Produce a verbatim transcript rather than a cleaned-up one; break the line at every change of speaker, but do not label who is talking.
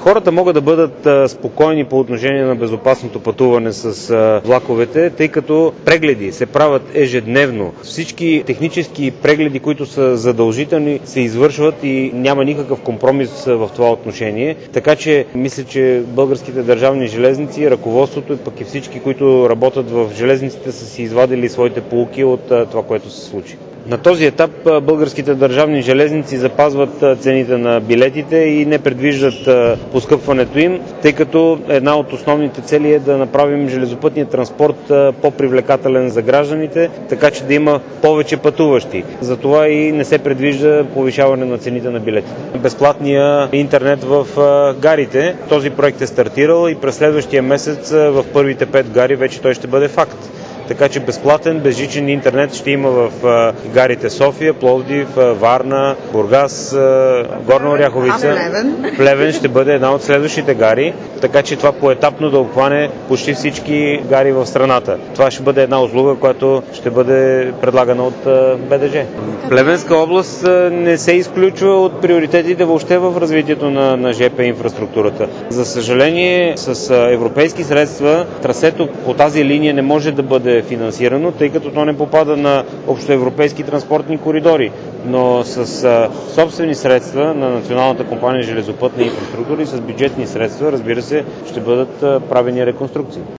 Хората могат да бъдат спокойни по отношение на безопасното пътуване с влаковете, тъй като прегледи се правят ежедневно. Всички технически прегледи, които са задължителни, се извършват и няма никакъв компромис в това отношение. Така че мисля, че българските държавни железници, ръководството и пък и всички, които работят в железниците, са си извадили своите поуки от това, което се случи. На този етап българските държавни железници запазват цените на билетите и не предвиждат поскъпването им, тъй като една от основните цели е да направим железопътния транспорт по-привлекателен за гражданите, така че да има повече пътуващи. Затова и не се предвижда повишаване на цените на билетите. Безплатния интернет в гарите. Този проект е стартирал и през следващия месец в първите пет гари вече той ще бъде факт. Така че безплатен, безжичен интернет ще има в гарите София, Пловдив, Варна, Бургас, Горна Оряховица.
Плевен.
Плевен ще бъде една от следващите гари, така че това поетапно да обхване почти всички гари в страната. Това ще бъде една услуга, която ще бъде предлагана от БДЖ. Плевенска област не се изключва от приоритетите въобще в развитието на, на ЖП инфраструктурата. За съжаление, с европейски средства трасето по тази линия не може да бъде финансирано, тъй като то не попада на общоевропейски транспортни коридори, но с а, собствени средства на Националната компания железопътна инфраструктура и с бюджетни средства, разбира се, ще бъдат а, правени реконструкции.